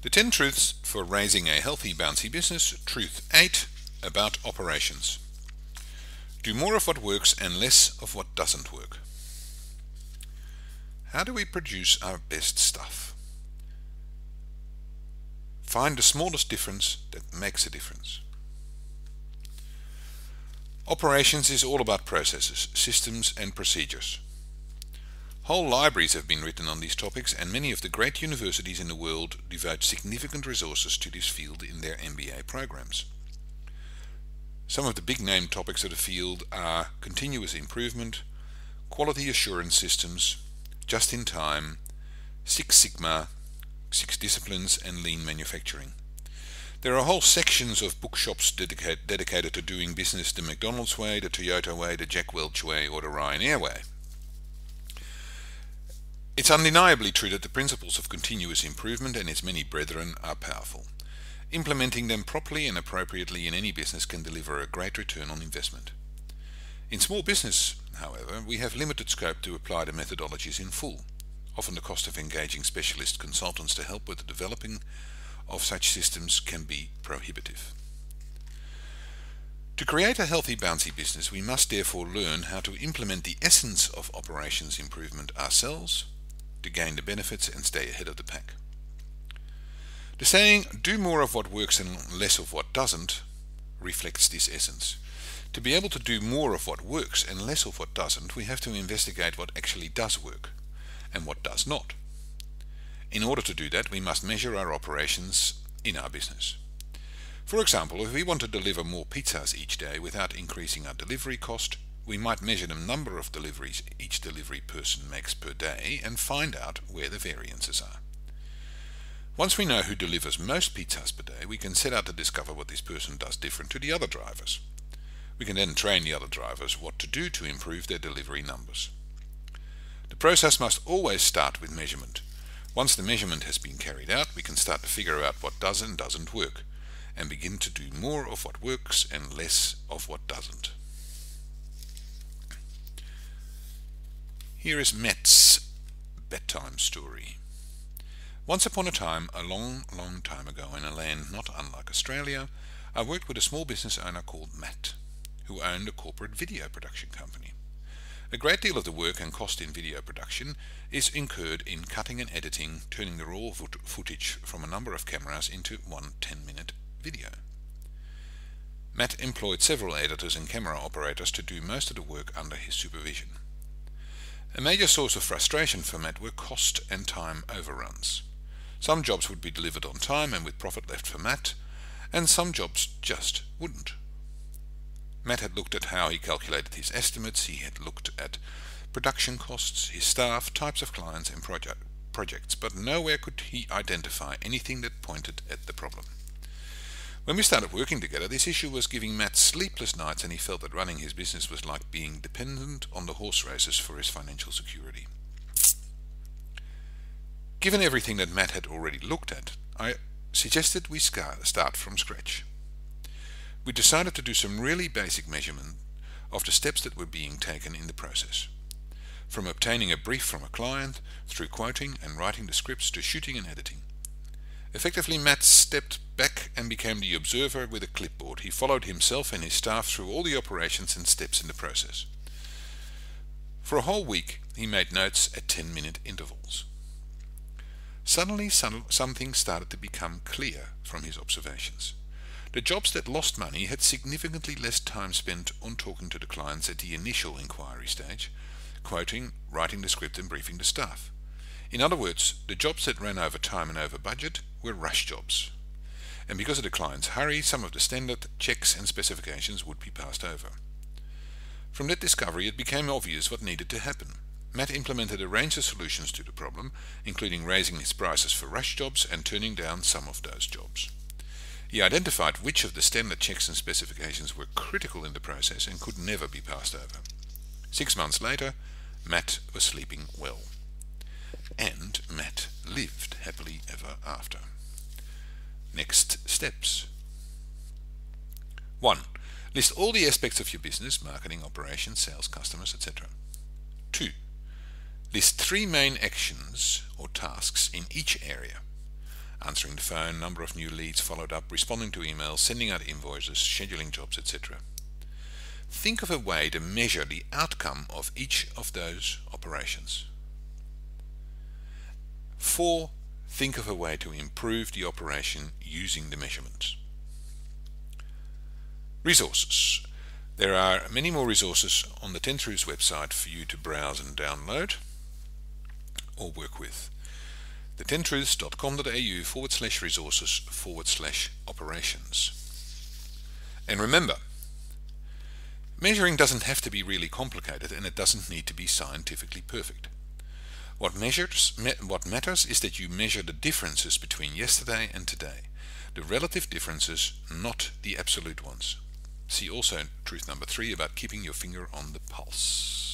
The 10 Truths for Raising a Healthy Bouncy Business. Truth 8 about operations. Do more of what works and less of what doesn't work. How do we produce our best stuff? Find the smallest difference that makes a difference. Operations is all about processes, systems and procedures. Whole libraries have been written on these topics, and many of the great universities in the world devote significant resources to this field in their MBA programs. Some of the big name topics of the field are continuous improvement, quality assurance systems, just-in-time, Six Sigma, 6 disciplines, and lean manufacturing. There are whole sections of bookshops dedicated to doing business the McDonald's way, the Toyota way, the Jack Welch way, or the Ryanair way. It's undeniably true that the principles of continuous improvement and its many brethren are powerful. Implementing them properly and appropriately in any business can deliver a great return on investment. In small business, however, we have limited scope to apply the methodologies in full. Often the cost of engaging specialist consultants to help with the developing of such systems can be prohibitive. To create a healthy bouncy business, we must therefore learn how to implement the essence of operations improvement ourselves to gain the benefits and stay ahead of the pack. The saying, do more of what works and less of what doesn't, reflects this essence. To be able to do more of what works and less of what doesn't, we have to investigate what actually does work and what does not. In order to do that, we must measure our operations in our business. For example, if we want to deliver more pizzas each day without increasing our delivery cost, we might measure the number of deliveries each delivery person makes per day and find out where the variances are. Once we know who delivers most pizzas per day, we can set out to discover what this person does different to the other drivers. We can then train the other drivers what to do to improve their delivery numbers. The process must always start with measurement. Once the measurement has been carried out, we can start to figure out what does and doesn't work, and begin to do more of what works and less of what doesn't. Here is Matt's bedtime story. Once upon a time, a long time ago, in a land not unlike Australia, I worked with a small business owner called Matt, who owned a corporate video production company. A great deal of the work and cost in video production is incurred in cutting and editing, turning the raw footage from a number of cameras into one 10-minute video. Matt employed several editors and camera operators to do most of the work under his supervision. A major source of frustration for Matt were cost and time overruns. Some jobs would be delivered on time and with profit left for Matt, and some jobs just wouldn't. Matt had looked at how he calculated his estimates, he had looked at production costs, his staff, types of clients and projects, but nowhere could he identify anything that pointed at the problem. When we started working together, this issue was giving Matt sleepless nights, and he felt that running his business was like being dependent on the horse races for his financial security. Given everything that Matt had already looked at, I suggested we start from scratch. We decided to do some really basic measurement of the steps that were being taken in the process. From obtaining a brief from a client, through quoting and writing the scripts, to shooting and editing. Effectively, Matt stepped back and became the observer with a clipboard. He followed himself and his staff through all the operations and steps in the process. For a whole week, he made notes at 10-minute intervals. Suddenly, something started to become clear from his observations. The jobs that lost money had significantly less time spent on talking to the clients at the initial inquiry stage, quoting, writing the script and briefing the staff. In other words, the jobs that ran over time and over budget were rush jobs. And because of the client's hurry, some of the standard checks and specifications would be passed over. From that discovery, it became obvious what needed to happen. Matt implemented a range of solutions to the problem, including raising his prices for rush jobs and turning down some of those jobs. He identified which of the standard checks and specifications were critical in the process and could never be passed over. 6 months later, Matt was sleeping well. And Matt lived happily ever after. Next steps. 1. List all the aspects of your business: marketing, operations, sales, customers, etc. 2. List 3 main actions or tasks in each area. answering the phone, number of new leads followed up, responding to emails, sending out invoices, scheduling jobs, etc. Think of a way to measure the outcome of each of those operations. 4. Think of a way to improve the operation using the measurements. Resources. There are many more resources on the Tentruths website for you to browse and download or work with. The tentruths.com.au/resources/operations. And remember, measuring doesn't have to be really complicated, and it doesn't need to be scientifically perfect. What matters is that you measure the differences between yesterday and today, the relative differences, not the absolute ones. See also truth number 3 about keeping your finger on the pulse.